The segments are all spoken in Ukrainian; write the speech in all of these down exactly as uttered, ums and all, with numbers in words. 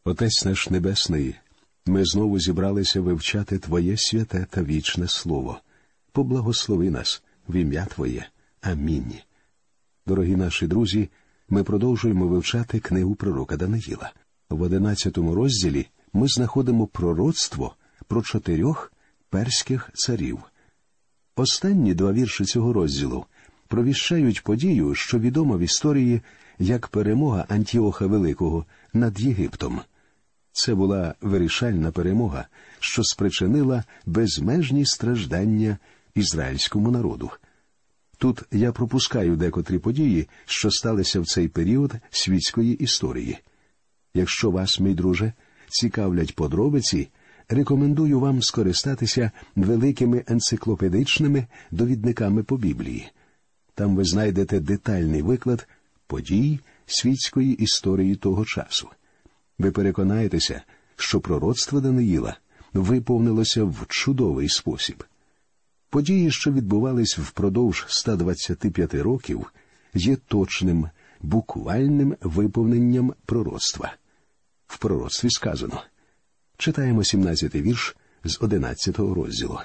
Отець наш Небесний, ми знову зібралися вивчати Твоє святе та вічне Слово. Поблагослови нас в ім'я Твоє. Амінь. Дорогі наші друзі, ми продовжуємо вивчати книгу пророка Даниїла. В одинадцятому розділі ми знаходимо пророцтво про чотирьох перських царів. Останні два вірші цього розділу провіщають подію, що відома в історії як перемога Антіоха Великого над Єгиптом. Це була вирішальна перемога, що спричинила безмежні страждання ізраїльському народу. Тут я пропускаю декотрі події, що сталися в цей період світської історії. Якщо вас, мій друже, цікавлять подробиці, рекомендую вам скористатися великими енциклопедичними довідниками по Біблії. Там ви знайдете детальний виклад подій світської історії того часу. Ви переконаєтеся, що пророцтво Даниїла виповнилося в чудовий спосіб. Події, що відбувались впродовж ста двадцяти п'яти років, є точним, буквальним виповненням пророцтва. В пророцтві сказано. Читаємо сімнадцятий вірш з одинадцятого розділу.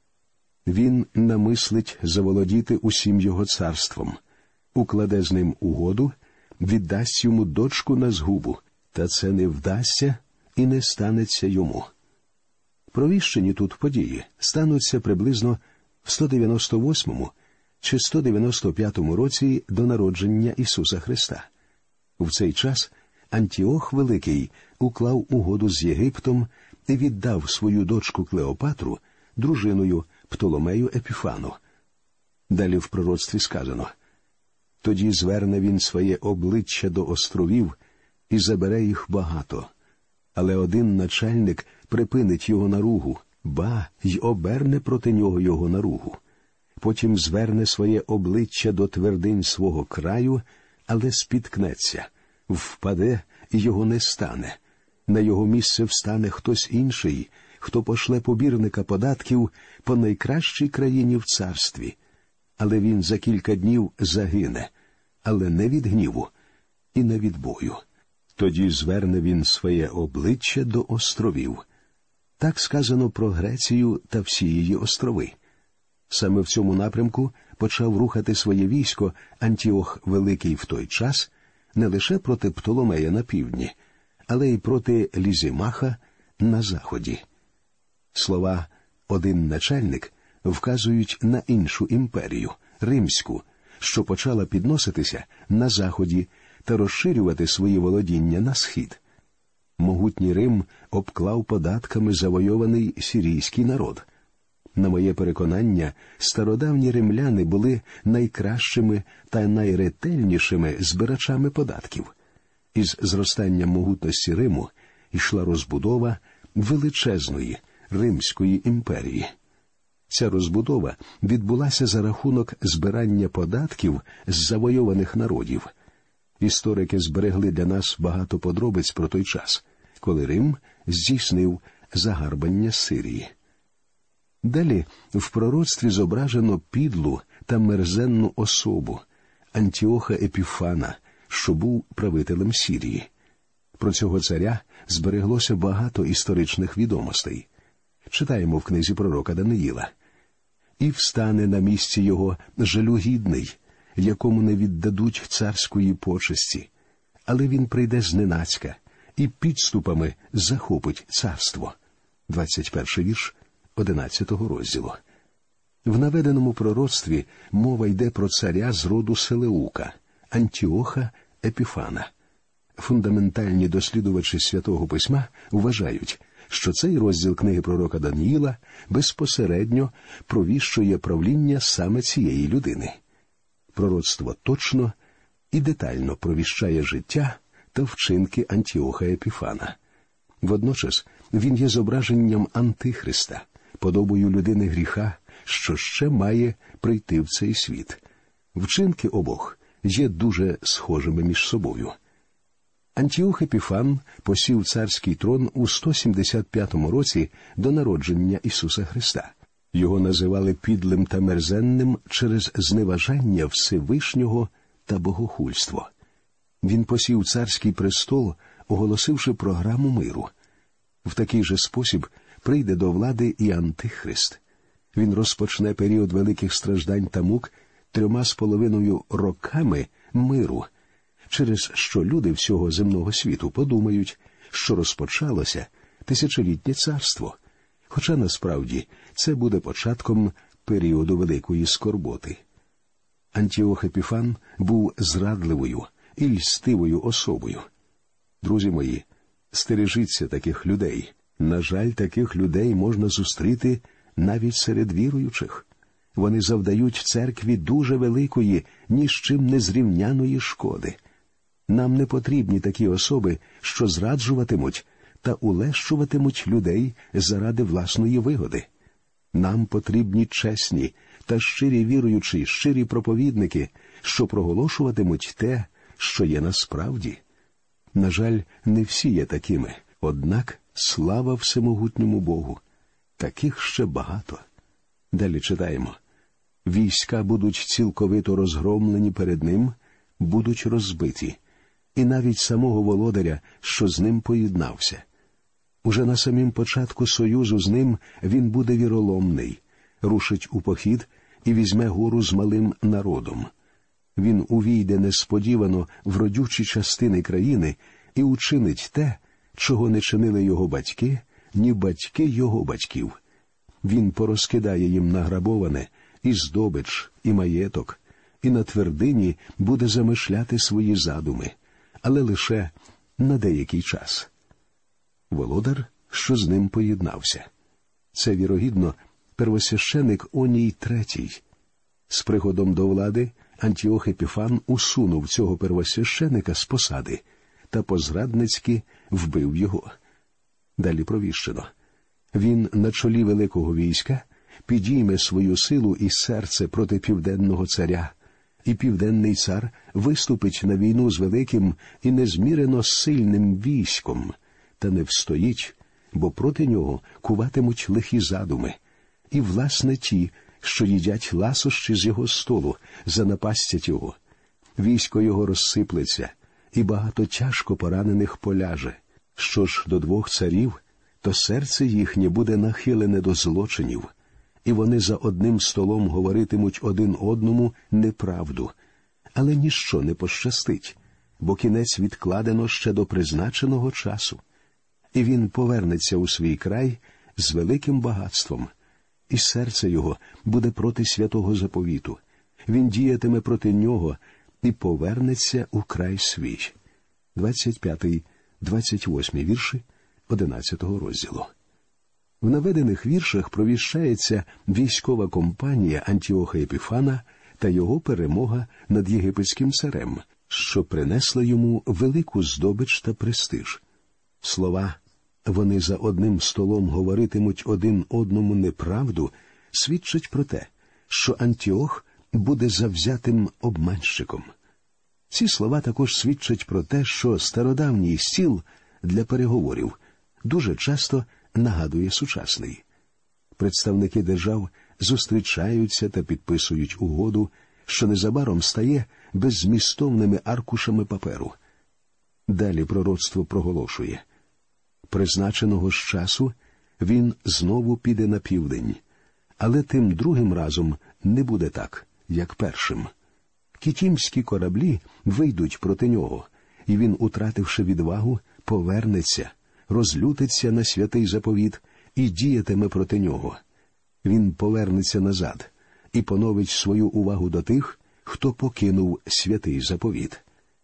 «Він намислить заволодіти усім його царством, укладе з ним угоду, віддасть йому дочку на згубу, та це не вдасться і не станеться йому». Провіщені тут події стануться приблизно в сто дев'яносто восьмому чи сто дев'яносто п'ятому році до народження Ісуса Христа. В цей час Антіох Великий уклав угоду з Єгиптом і віддав свою дочку Клеопатру дружиною Птоломею Епіфану. Далі в пророцтві сказано: «Тоді зверне він своє обличчя до островів і забере їх багато. Але один начальник припинить його наругу, ба, й оберне проти нього його наругу. Потім зверне своє обличчя до твердинь свого краю, але спіткнеться, впаде і його не стане. На його місце встане хтось інший, хто пошле побірника податків по найкращій країні в царстві. Але він за кілька днів загине, але не від гніву і не від бою. Тоді зверне він своє обличчя до островів». Так сказано про Грецію та всі її острови. Саме в цьому напрямку почав рухати своє військо Антіох Великий в той час не лише проти Птоломея на півдні, але й проти Лізімаха на заході. Слова «один начальник» вказують на іншу імперію – Римську, що почала підноситися на заході та розширювати свої володіння на схід. Могутній Рим обклав податками завойований сирійський народ. На моє переконання, стародавні римляни були найкращими та найретельнішими збирачами податків. Із зростанням могутності Риму йшла розбудова величезної Римської імперії. Ця розбудова відбулася за рахунок збирання податків з завойованих народів. Історики зберегли для нас багато подробиць про той час, коли Рим здійснив загарбання Сирії. Далі в пророцтві зображено підлу та мерзенну особу Антіоха Епіфана, що був правителем Сирії. Про цього царя збереглося багато історичних відомостей. Читаємо в книзі пророка Даниїла. «І встане на місці його жалюгідний, якому не віддадуть царської почесті, але він прийде зненацька і підступами захопить царство». двадцять перший вірш одинадцятого розділу. В наведеному пророцтві мова йде про царя з роду Селеука, Антіоха Епіфана. Фундаментальні дослідувачі Святого Письма вважають, що цей розділ книги пророка Даниїла безпосередньо провіщує правління саме цієї людини. Пророцтво точно і детально провіщає життя та вчинки Антіоха Епіфана. Водночас він є зображенням Антихриста, подобою людини гріха, що ще має прийти в цей світ. Вчинки обох є дуже схожими між собою. Антіох Епіфан посів царський трон у сто сімдесят п'ятому році до народження Ісуса Христа. Його називали підлим та мерзенним через зневажання Всевишнього та богохульство. Він посів царський престол оголосивши програму миру. В такий же спосіб прийде до влади і Антихрист. Він розпочне період великих страждань та мук трьома з половиною роками миру, через що люди всього земного світу подумають, що розпочалося тисячолітнє царство, хоча насправді це буде початком періоду великої скорботи. Антіох Епіфан був зрадливою і льстивою особою. Друзі мої, стережіться таких людей. На жаль, таких людей можна зустріти навіть серед віруючих. Вони завдають церкві дуже великої, ні з чим не зрівняної шкоди. Нам не потрібні такі особи, що зраджуватимуть та улещуватимуть людей заради власної вигоди. Нам потрібні чесні та щирі віруючі, щирі проповідники, що проголошуватимуть те, що є насправді. На жаль, не всі є такими, однак слава всемогутньому Богу. Таких ще багато. Далі читаємо. Війська будуть цілковито розгромлені перед ним, будуть розбиті, і навіть самого володаря, що з ним поєднався. Уже на самім початку союзу з ним він буде віроломний, рушить у похід і візьме гору з малим народом. Він увійде несподівано в родючі частини країни і учинить те, чого не чинили його батьки, ні батьки його батьків. Він порозкидає їм награбоване, і здобич, і маєток, і на твердині буде замишляти свої задуми, але лише на деякий час. Володар, що з ним поєднався. Це, вірогідно, первосвященик Оній третій. З приходом до влади Антіох Епіфан усунув цього первосвященика з посади та позрадницьки вбив його. Далі провіщено. Він на чолі великого війська підійме свою силу і серце проти південного царя, і південний цар виступить на війну з великим і незмірено сильним військом, та не встоїть, бо проти нього куватимуть лихі задуми, і, власне, ті, що їдять ласощі з його столу, занапастять його. Військо його розсиплеться, і багато тяжко поранених поляже. Що ж до двох царів, то серце їхнє буде нахилене до злочинів, і вони за одним столом говоритимуть один одному неправду. Але ніщо не пощастить, бо кінець відкладено ще до призначеного часу. І він повернеться у свій край з великим багатством, і серце його буде проти святого заповіту. Він діятиме проти нього і повернеться у край свій. двадцять п'ятий двадцять восьмий вірші одинадцятого розділу. В наведених віршах провіщається військова кампанія Антіоха Епіфана та його перемога над єгипетським царем, що принесла йому велику здобич та престиж. Слова «вони за одним столом говоритимуть один одному неправду» свідчать про те, що Антіох буде завзятим обманщиком. Ці слова також свідчать про те, що стародавній стіл для переговорів дуже часто нагадує сучасний. Представники держав зустрічаються та підписують угоду, що незабаром стає беззмістовними аркушами паперу. Далі пророцтво проголошує: призначеного ж часу він знову піде на південь, але тим другим разом не буде так, як першим. Кітімські кораблі вийдуть проти нього, і він, утративши відвагу, повернеться, розлютиться на святий заповіт і діятиме проти нього. Він повернеться назад і поновить свою увагу до тих, хто покинув святий заповіт.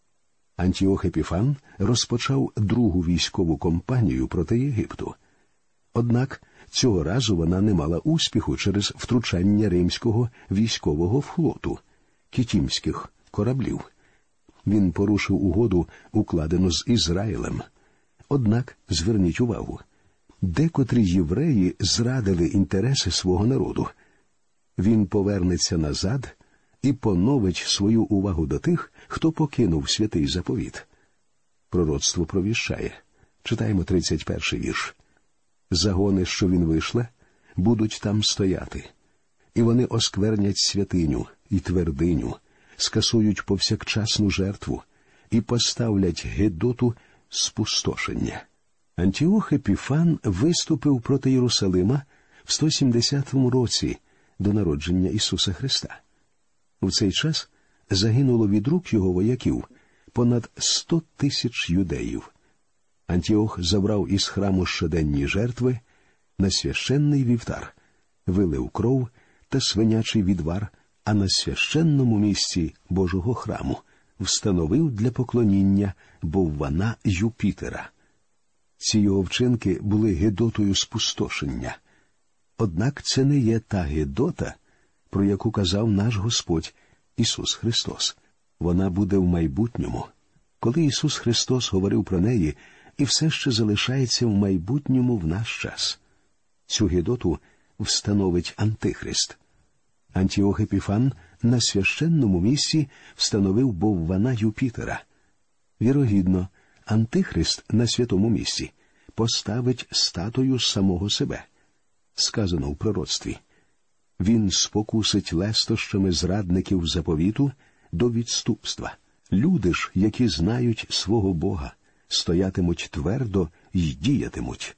Антіох Епіфан розпочав другу військову кампанію проти Єгипту. Однак цього разу вона не мала успіху через втручання римського військового флоту, кітімських кораблів. Він порушив угоду, укладену з Ізраїлем. Однак, зверніть увагу, декотрі євреї зрадили інтереси свого народу. Він повернеться назад і поновить свою увагу до тих, хто покинув святий заповіт. Пророцтво провіщає. Читаємо тридцять перший вірш. «Загони, що він вишле, будуть там стояти, і вони осквернять святиню і твердиню, скасують повсякчасну жертву і поставлять гидоту спустошення. Антіох Епіфан виступив проти Єрусалима в сто сімдесятому році до народження Ісуса Христа. У цей час загинуло від рук його вояків понад сто тисяч юдеїв. Антіох забрав із храму щоденні жертви, на священний вівтар вилив кров та свинячий відвар, а на священному місці Божого храму встановив для поклоніння боввана Юпітера. Ці його вчинки були гидотою спустошення. Однак це не є та гидота, про яку казав наш Господь Ісус Христос. Вона буде в майбутньому. Коли Ісус Христос говорив про неї, і все ще залишається в майбутньому в наш час. Цю гидоту встановить Антихрист. Антіох Епіфан на священному місці встановив боввана Юпітера. Вірогідно, Антихрист на святому місці поставить статую самого себе. Сказано в пророцтві: «Він спокусить лестощами зрадників заповіту до відступства. Люди ж, які знають свого Бога, стоятимуть твердо й діятимуть».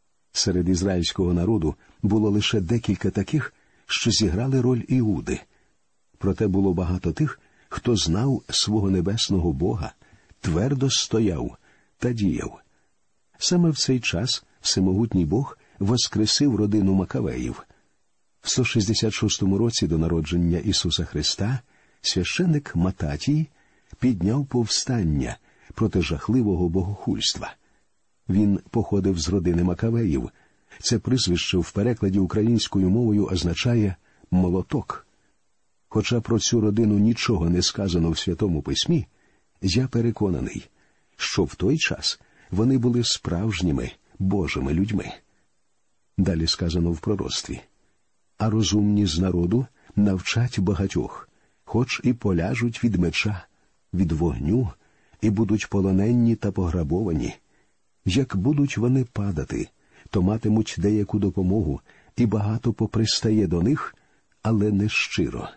Серед ізраїльського народу було лише декілька таких, що зіграли роль Іуди. Проте було багато тих, хто знав свого небесного Бога, твердо стояв та діяв. Саме в цей час всемогутній Бог воскресив родину Макавеїв. В сто шістдесят шостому році до народження Ісуса Христа священик Мататій підняв повстання проти жахливого богохульства. Він походив з родини Макавеїв. Це прізвище в перекладі українською мовою означає «молоток». Хоча про цю родину нічого не сказано в Святому Письмі, я переконаний, що в той час вони були справжніми Божими людьми. Далі сказано в пророцтві: «А розумні з народу навчать багатьох, хоч і поляжуть від меча, від вогню, і будуть полоненні та пограбовані. Як будуть вони падати, то матимуть деяку допомогу, і багато попристає до них, але не щиро».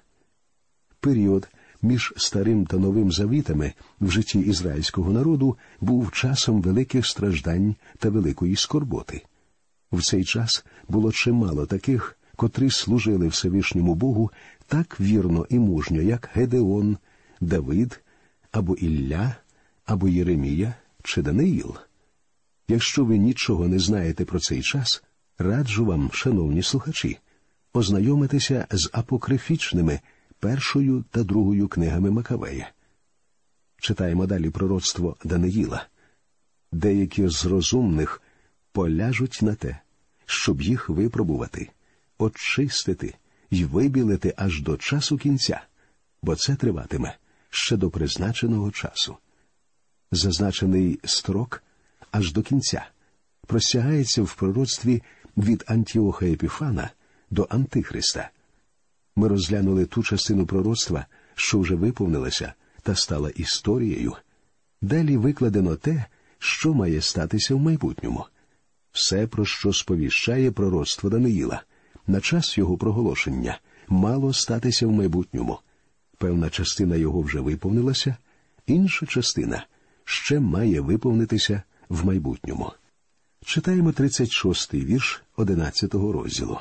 Період між Старим та Новим Завітами в житті ізраїльського народу був часом великих страждань та великої скорботи. В цей час було чимало таких, котрі служили Всевишньому Богу так вірно і мужньо, як Гедеон, Давид, або Ілля, або Єремія чи Даниїл. Якщо ви нічого не знаєте про цей час, раджу вам, шановні слухачі, ознайомитися з апокрифічними першою та другою книгами Макавея. Читаємо далі пророцтво Даниїла. «Деякі з розумних поляжуть на те, щоб їх випробувати, очистити й вибілити аж до часу кінця, бо це триватиме ще до призначеного часу». Зазначений строк аж до кінця простягається в пророцтві від Антіоха Епіфана до Антихриста. Ми розглянули ту частину пророцтва, що вже виповнилася та стала історією. Далі викладено те, що має статися в майбутньому. Все, про що сповіщає пророцтво Даниїла, на час його проголошення, мало статися в майбутньому. Певна частина його вже виповнилася, інша частина ще має виповнитися в майбутньому. Читаємо тридцять шостий вірш одинадцятого розділу.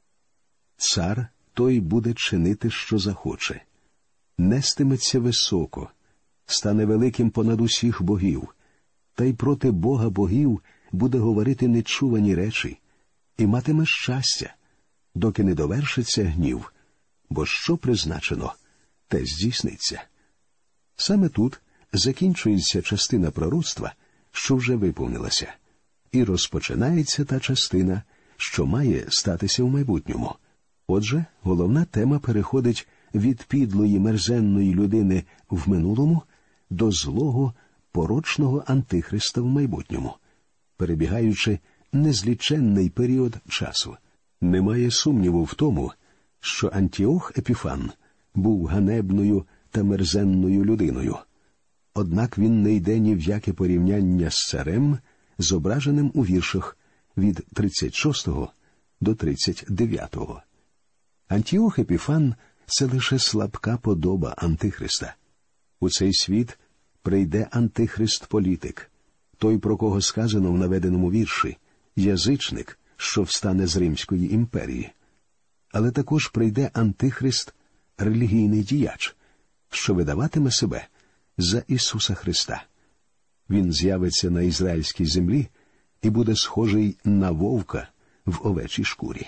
«Цар той буде чинити, що захоче, нестиметься високо, стане великим понад усіх богів, та й проти Бога богів буде говорити нечувані речі, і матиме щастя, доки не довершиться гнів, бо що призначено, те здійсниться». Саме тут закінчується частина пророцтва, що вже виповнилася, і розпочинається та частина, що має статися в майбутньому. Отже, головна тема переходить від підлої мерзенної людини в минулому до злого, порочного Антихриста в майбутньому, перебігаючи незліченний період часу. Немає сумніву в тому, що Антіох Епіфан був ганебною та мерзенною людиною. Однак він не йде ні в яке порівняння з царем, зображеним у віршах від тридцять шостого до тридцять дев'ятого. Антіох Епіфан – це лише слабка подоба Антихриста. У цей світ прийде Антихрист-політик, той, про кого сказано в наведеному вірші, язичник, що встане з Римської імперії. Але також прийде антихрист, релігійний діяч, що видаватиме себе за Ісуса Христа. Він з'явиться на ізраїльській землі і буде схожий на вовка в овечій шкурі.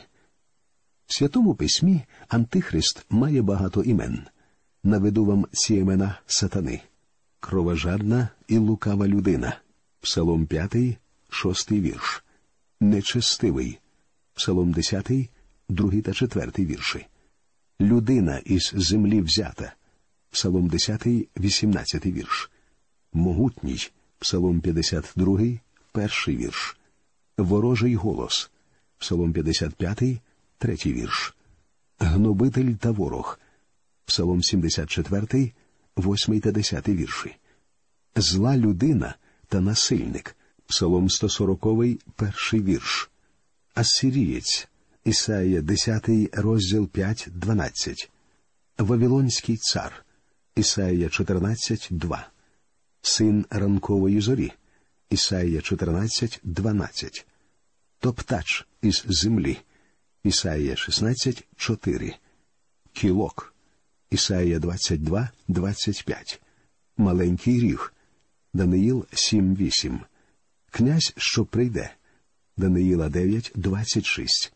В Святому Письмі антихрист має багато імен. Наведу вам ці імена сатани. Кровожадна і лукава людина. Псалом п'ятий, шостий вірш. Нечестивий. Псалом десятий, другий та четвертий вірші. Людина із землі взята. Псалом десятий, вісімнадцятий вірш. Могутній. Псалом п'ятдесят другий, перший вірш. Ворожий голос. Псалом п'ятдесят п'ятий, третій вірш. Гнобитель та ворог. Псалом сімдесят четвертий, восьмий та десятий вірші. Зла людина та насильник. Псалом сто сороковий, перший вірш. Ассирієць. Ісаїя десятий, розділ п'ять, дванадцять. Вавилонський цар. Ісаїя чотирнадцять, два. Син ранкової зорі. Ісаїя чотирнадцять, дванадцять. Топтач із землі. Ісаїя шістнадцять, чотири. Кілок. Ісаїя двадцять два, двадцять п'ять. Маленький ріг. Даниїл сім, вісім. Князь, що прийде. Даниїла дев'ять, двадцять шість.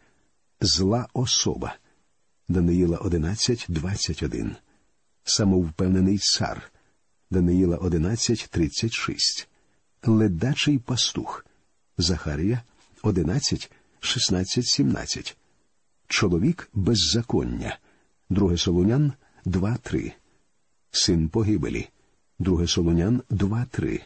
Зла особа. Даниїла одинадцять, двадцять один. Самовпевнений цар. Даниїла одинадцять, тридцять шість. Ледачий пастух. Захарія одинадцять, шістнадцять, сімнадцять. Чоловік беззаконня. Друге Солунян два, три. Син погибелі. Друге Солунян два, три.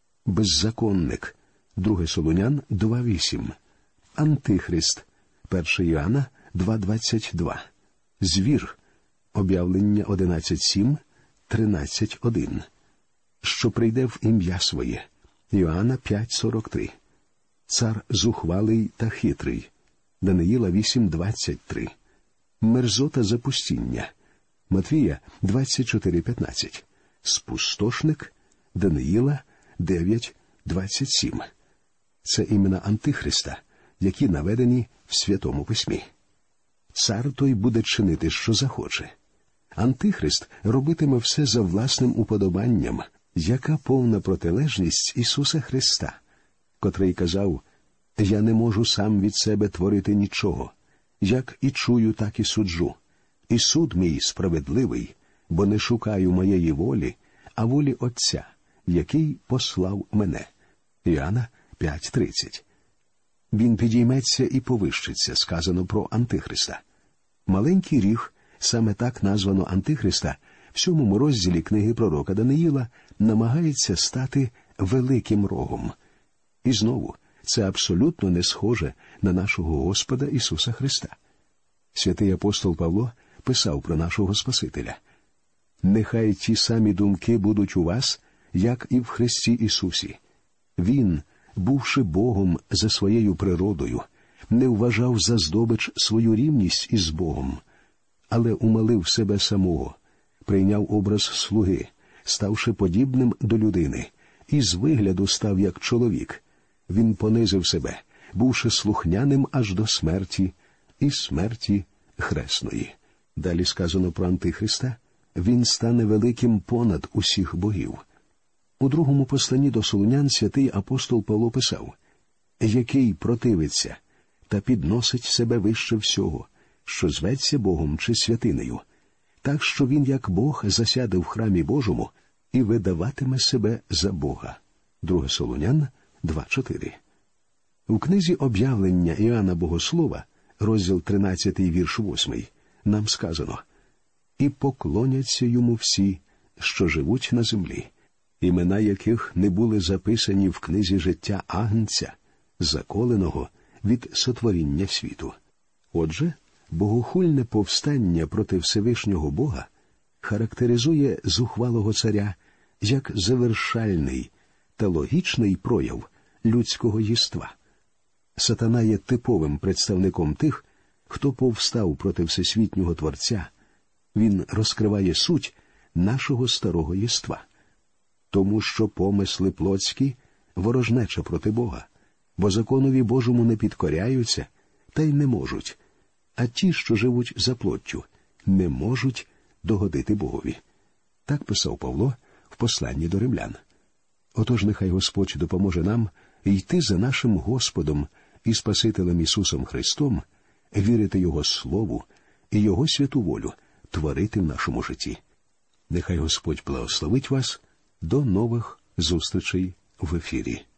Беззаконник. Друге Солунян два, вісім. Антихрист. Перше Іоанна два, двадцять два. Звір. Об'явлення одинадцять, сім, тринадцять, один. Що прийде в ім'я своє. Іоанна п'ять, сорок три. Цар зухвалий та хитрий. Даниїла вісім, двадцять три. Мерзота запустіння. Матвія двадцять чотири, п'ятнадцять. Спустошник. Даниїла дев'ять, двадцять сім. Це імена Антихриста, які наведені в Святому Письмі. Цар той буде чинити, що захоче. Антихрист робитиме все за власним уподобанням, яка повна протилежність Ісуса Христа, котрий казав: «Я не можу сам від себе творити нічого. Як і чую, так і суджу. І суд мій справедливий, бо не шукаю моєї волі, а волі Отця, який послав мене». Іоанна п'ять, тридцять. Він підійметься і повищиться, сказано про Антихриста. Маленький ріг, саме так названо Антихриста, в сьомому розділі книги пророка Даниїла, намагається стати великим рогом. І знову, це абсолютно не схоже на нашого Господа Ісуса Христа. Святий апостол Павло писав про нашого Спасителя: «Нехай ті самі думки будуть у вас, як і в Христі Ісусі. Він, бувши Богом за своєю природою, не вважав за здобич свою рівність із Богом, але умалив себе самого, прийняв образ слуги, ставши подібним до людини, і з вигляду став як чоловік. Він понизив себе, бувши слухняним аж до смерті, і смерті хресної». Далі сказано про Антихриста: «Він стане великим понад усіх богів». У другому посланні до Солунян святий апостол Павло писав: «Який противиться та підносить себе вище всього, що зветься Богом чи святинею, так що він, як Бог, засяде в храмі Божому і видаватиме себе за Бога». Друге Солунян два, чотири. У книзі «Об'явлення Іоанна Богослова», розділ тринадцятий, вірш восьмий, нам сказано: «І поклоняться йому всі, що живуть на землі, імена яких не були записані в книзі життя Агнця, заколеного від сотворіння світу». Отже, богохульне повстання проти Всевишнього Бога характеризує зухвалого царя як завершальний та логічний прояв людського єства. Сатана є типовим представником тих, хто повстав проти всесвітнього Творця. Він розкриває суть нашого старого єства. Тому що помисли плотські ворожнеча проти Бога, бо законові Божому не підкоряються, та й не можуть, а ті, що живуть за плоттю, не можуть догодити Богові. Так писав Павло в посланні до римлян. Отож, нехай Господь допоможе нам йти за нашим Господом і Спасителем Ісусом Христом, вірити Його Слову і Його святу волю творити в нашому житті. Нехай Господь благословить вас. До нових зустрічей в ефірі.